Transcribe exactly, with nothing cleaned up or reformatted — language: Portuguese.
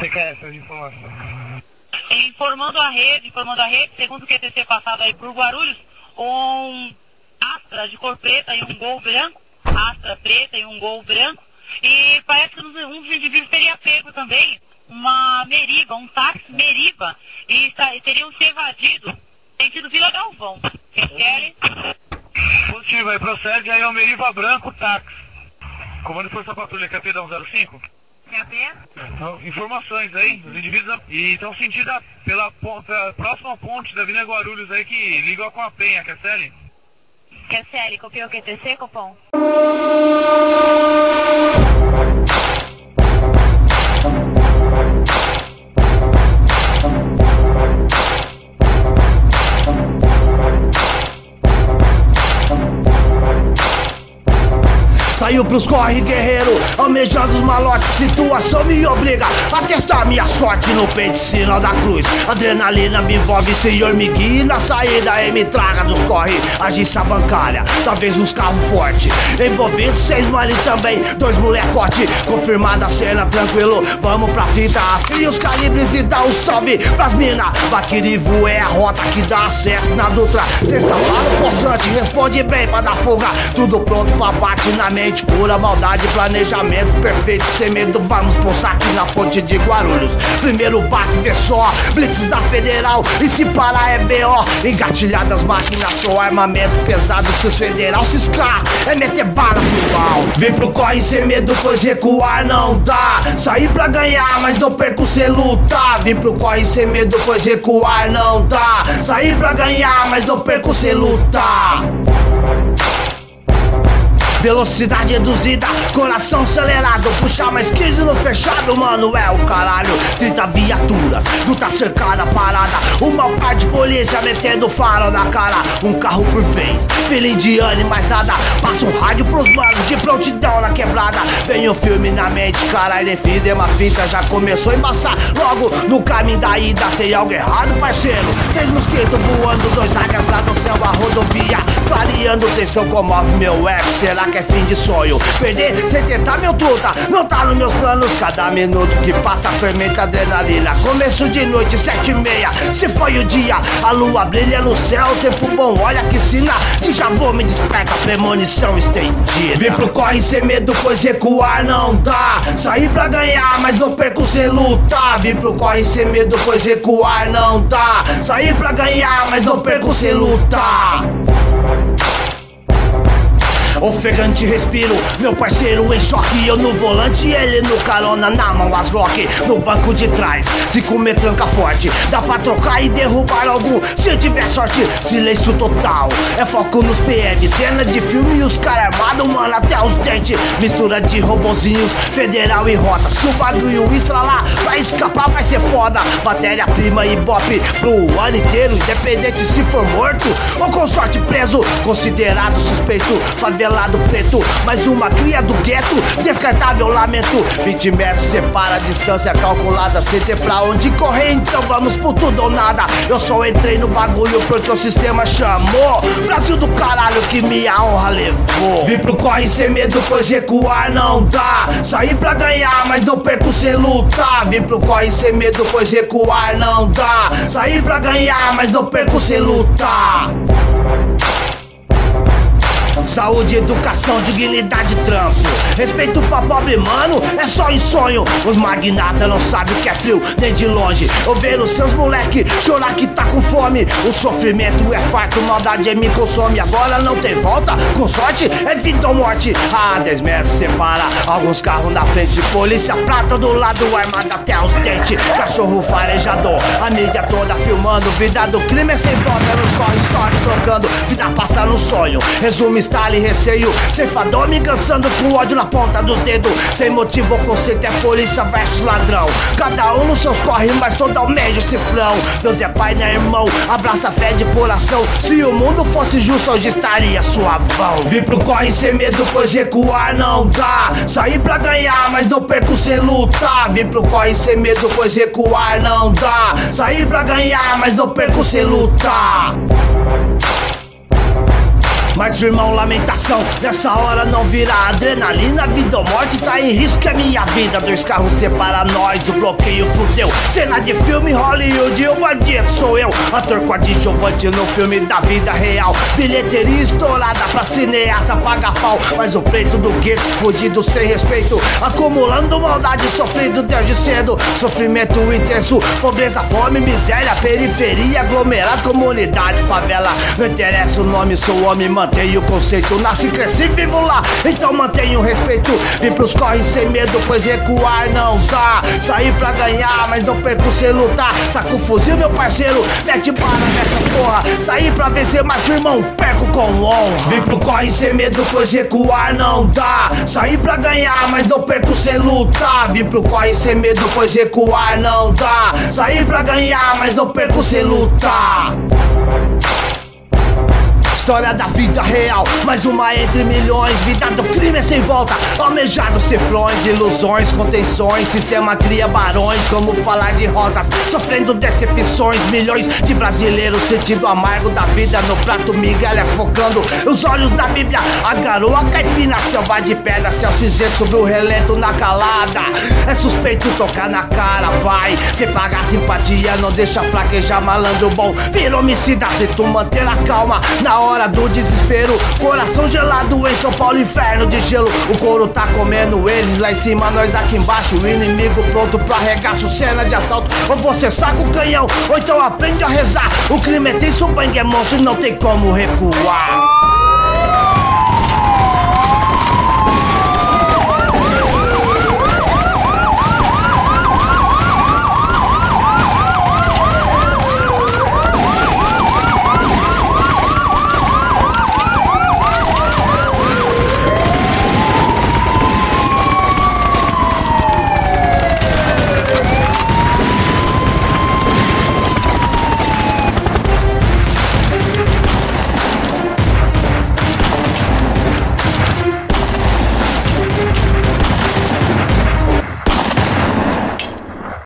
você quer essas informações? Informando a rede, informando a rede, segundo o Q T C passado aí por Guarulhos, um Astra de cor preta e um Gol branco, Astra preta e um Gol branco, e parece que um dos indivíduos teria pego também uma Meriva, um táxi Meriva, e teriam se evadido, sentido Vila Galvão. Vocês querem? Positivo, aí procede, aí é o Meriva branco, táxi. Comando de Força Patrulha, Q P dá um zero cinco? Q P? Então, informações aí, os indivíduos e estão sentindo pela, pela próxima ponte da Avenida Guarulhos aí que ligou com a Penha, quer série? Quer série, copiou o Q T C, Copom? Saiu pros corre, guerreiro, almejando os malotes. Situação me obriga a testar minha sorte no peito, sinal da cruz. Adrenalina me envolve, senhor me guie. Na saída e me traga dos corre, agência bancária, talvez uns carros fortes. Envolvidos seis mali também, dois molecote. Confirmada a cena, tranquilo, vamos pra fita. Afia os calibres e dá um salve pras mina. Baquirivo é a rota que dá acesso na Dutra. Três cavalos possante, responde bem pra dar fuga. Tudo pronto pra bate na mente. Pura maldade, planejamento perfeito, sem medo, vamos pulsar aqui na ponte de Guarulhos. Primeiro baque, vê só, blitz da Federal, e se parar é B O. Engatilhadas máquinas, só armamento pesado, se os federal se escar, é meter bala pro pau. Vem pro corre sem medo, pois recuar não dá. Sair pra ganhar, mas não perco sem lutar. Vem pro corre sem medo, pois recuar não dá. Sair pra ganhar, mas não perco sem lutar. Velocidade reduzida, coração acelerado. Puxar mais quinze no fechado, mano, é o caralho. trinta viaturas, luta cercada, parada. Uma par de polícia metendo farol na cara. Um carro por vez, filha indiana e mais nada. Passa um rádio pros manos de prontidão na quebrada. Vem o filme na mente, caralho, nem fiz uma fita. Já começou a embaçar, logo no caminho da ida. Tem algo errado, parceiro. Três mosquitos voando, dois águias lá no céu, a rodovia clareando, tensão comove meu ego. Será que é fim de sonho? Perder sem tentar, meu truta, não tá nos meus planos. Cada minuto que passa fermenta adrenalina. Começo de noite, sete e meia, se foi o dia. A lua brilha no céu, tempo bom, olha que sina. De já vou me desperta, premonição estendida. Vim pro corre sem medo, pois recuar não dá. Sair pra ganhar, mas não perco sem lutar. Vim pro corre sem medo, pois recuar não dá. Sair pra ganhar, mas não perco sem lutar. Ofegante respiro, meu parceiro em choque. Eu no volante, ele no carona, na mão as Glock. No banco de trás, se comer tranca forte. Dá pra trocar e derrubar algum, se tiver sorte. Silêncio total, é foco nos P M. Cena de filme e os caras armados, mano, até os dentes. Mistura de robozinhos, federal e rota. Se o bagulho estralar, pra escapar vai ser foda. Matéria-prima e bop pro ano inteiro, independente se for morto ou com sorte preso. Considerado suspeito, favela lado preto, mais uma cria do gueto, descartável lamento. vinte metros separa a distância calculada, sem ter pra onde correr, então vamos por tudo ou nada. Eu só entrei no bagulho porque o sistema chamou. Brasil do caralho que minha honra levou. Vim pro corre sem medo, pois recuar não dá. Sair pra ganhar, mas não perco sem lutar. Vim pro corre sem medo, pois recuar não dá. Sair pra ganhar, mas não perco sem lutar. Saúde, educação, dignidade, trampo. Respeito pra pobre mano, é só em sonho. Os magnatas não sabem o que é frio, nem de longe. Eu vejo seus moleque chorar que tá com fome. O sofrimento é farto, maldade é me consome. Agora não tem volta, com sorte é vida ou morte. A dez metros separa alguns carros na frente. Polícia prata do lado, armada até os dentes. Cachorro farejador, a mídia toda filmando. Vida do crime é sem volta, nos corre sorte trocando. Vida passa no sonho, resumo estalo e receio. Ceifador me cansando com ódio na ponta dos dedos. Sem motivo o conceito é polícia versus ladrão. Cada um nos seus corre, mas todo almeja o cifrão. Deus é pai, né irmão? Abraça a fé de coração. Se o mundo fosse justo, hoje estaria suavão. Vim pro corre sem medo, pois recuar não dá. Sair pra ganhar, mas não perco sem lutar. Vim pro corre sem medo, pois recuar não dá. Sair pra ganhar, mas não perco sem lutar. Mas irmão, lamentação, nessa hora não vira adrenalina. Vida ou morte tá em risco, é minha vida. Dois carros separa nós do bloqueio, fudeu. Cena de filme Hollywood, o bandido sou eu. Ator coadjuvante no filme da vida real. Bilheteria estourada pra cineasta paga pau. Mas o preto do gueto fudido sem respeito, acumulando maldade, sofrendo desde cedo. Sofrimento intenso, pobreza, fome, miséria, periferia, aglomerado, comunidade, favela. Não interessa o nome, sou homem, mantenho o conceito. Nasci, cresci, vivo lá, então mantenho o respeito. Vim pros corres sem medo, pois recuar não dá. Saí pra ganhar, mas não perco sem lutar. Saco o fuzil, meu parceiro, mete bala nessa porra. Saí pra vencer, mas irmão, perco com honra. Vim pro corre sem medo, pois recuar não dá. Saí pra ganhar, mas não perco sem lutar. Vim pro corre sem medo, pois recuar não dá. Saí pra ganhar, mas não perco sem lutar. História da vida real, mais uma entre milhões. Vida do crime é sem volta, almejados cifrões, ilusões, contenções. Sistema cria barões, como falar de rosas, sofrendo decepções. Milhões de brasileiros sentindo amargo da vida no prato, migalhas focando os olhos na Bíblia. A garoa cai fina, selva de pedra, céu cinzento sobre o relento na calada. É suspeito tocar na cara, vai. Sem pagar simpatia, não deixa fraquejar, malandro bom vira homicida. Tento manter a calma na hora hora do desespero, coração gelado em São Paulo, inferno de gelo. O couro tá comendo eles lá em cima, nós aqui embaixo. O inimigo pronto pro arregaço, cena de assalto. Ou você saca o canhão, ou então aprende a rezar. O clima é tenso, o bang é monstro e não tem como recuar.